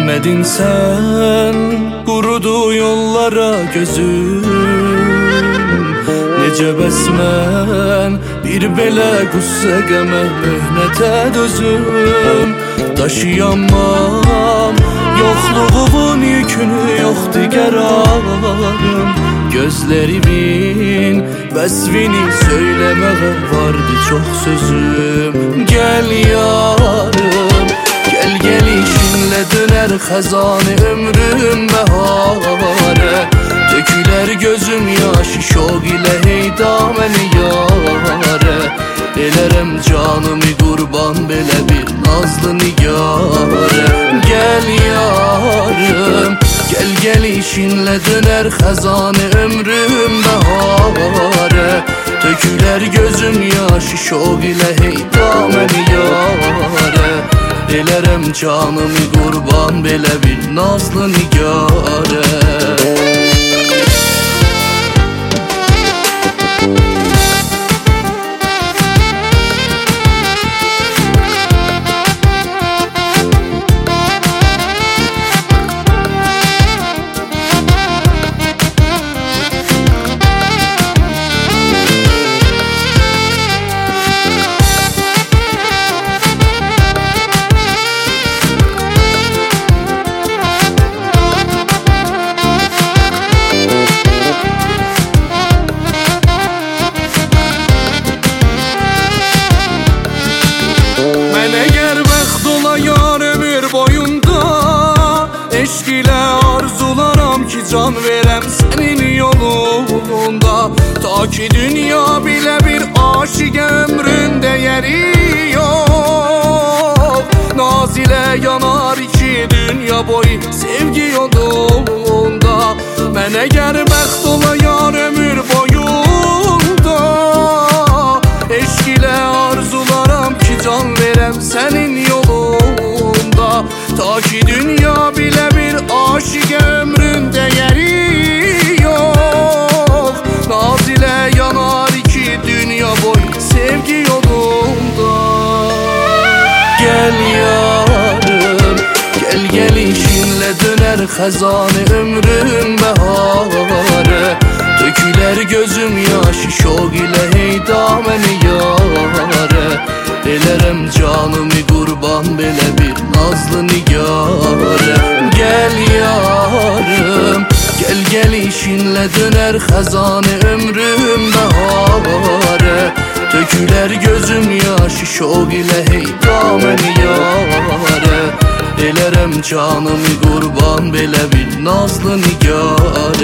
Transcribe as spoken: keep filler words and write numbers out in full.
Gelmedin sen, kurudu yollara gözüm. Nece besmen bir belə qüssə qəmə möhnətə dözüm. Daşıyamam yokluğumun yükünü, yoktu qərarım. Gözlerimin vəsvini söyləməyə vardı çox sözüm. Gel yarım, gel gelişinle döner xəzanı ömrüm bəharə. Dökülər gözüm yaşı şoq ilə heyda məni yarə. Elərəm canımı qurban belə bir nazlı nigarə. Gel yarım, gel gelişinle döner xəzanı ömrüm bəharə. Dökülər gözüm yaşı şoq ilə heyda məni yarə. Elərəm canımı qurban belə bir nazlı nigarə. Eşq ilə arzularam ki can verəm sənin yolunda. Ta ki dünya bilə bir aşiq ömründə yeri yox. Naz ilə yanar iki dünya boyu sevgi yolunda. Mən əgər bəxt ola yar ömür boyunda, eşq ilə arzularam ki can verəm sənin yolunda. Ta ki dünya bilə bir aşiq ömründə yeri yox. Naz ilə yanar iki dünya boy sevgi yolunda. Gel yarım, gel gelişinle döner xəzanı ömrüm bəharə. Dökülər gözüm yaşı şoq ilə heyda məni yarə. Elərəm canımı qurban belə bir nazlı nigarə. Gel yarım, gel gelişinle döner xəzanı ömrüm bəharə. Dökülər gözüm yaşı şoq ilə heyda məni yarə. Elərəm canımı qurban belə bir nazlı nigarə.